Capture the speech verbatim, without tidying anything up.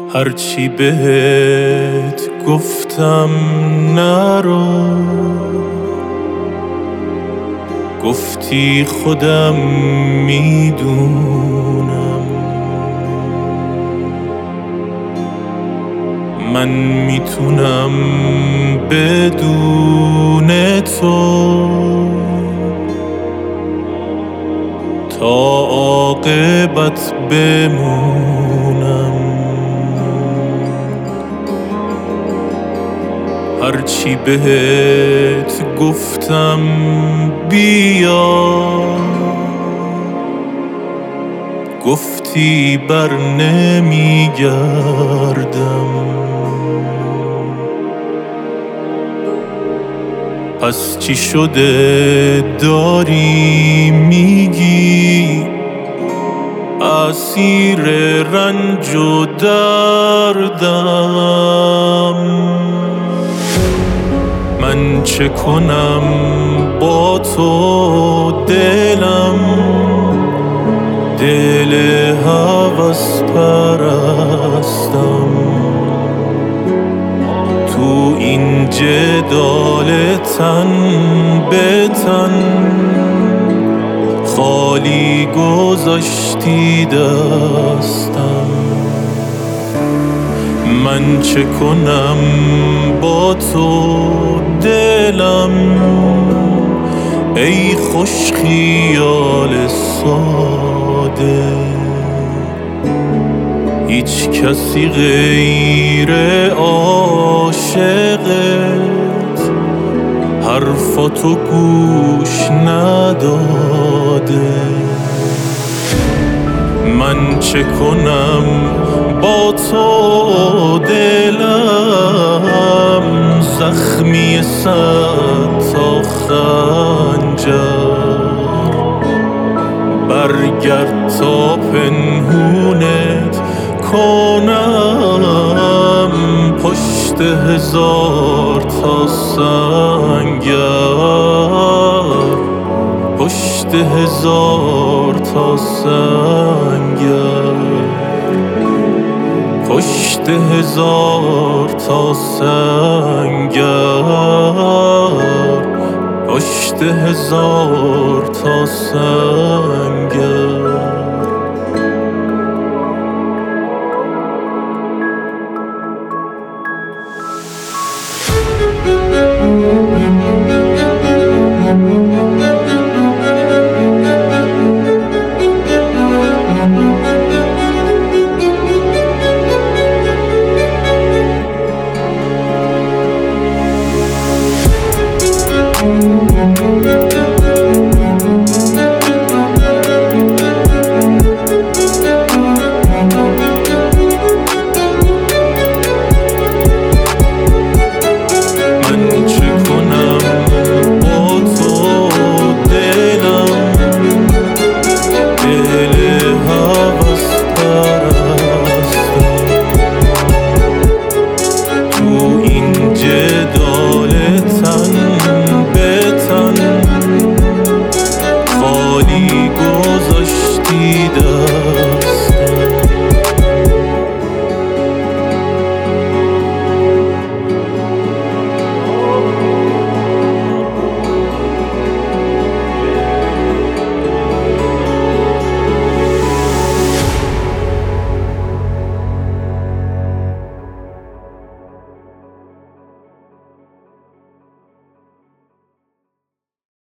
هرچی بهت گفتم نرو، گفتی خودم میدونم. من میتونم بدون تو تا عاقبت بمونم. هرچی بهت گفتم بیا، گفتی بر نمیگردم. پس چی شده داری میگی اسیر رنج و دردم؟ من چه کنم با تو دلم، دل هوس پرستم. تو این جدال تن به تن خالی گذاشتی دستم. من چه کنم با تو دلم، ای خوش خیال ساده. هیچ کسی غیر عاشقت حرفاتو گوش نداده. من چه کنم با تو دلم، زخمی صد تا خنجر. برگرد تا پنهونت کنم پشت هزار تا سنگر، پشت هزار تا سنگر، پشت هزار تا سنگر، پشت هزار تا سنگر.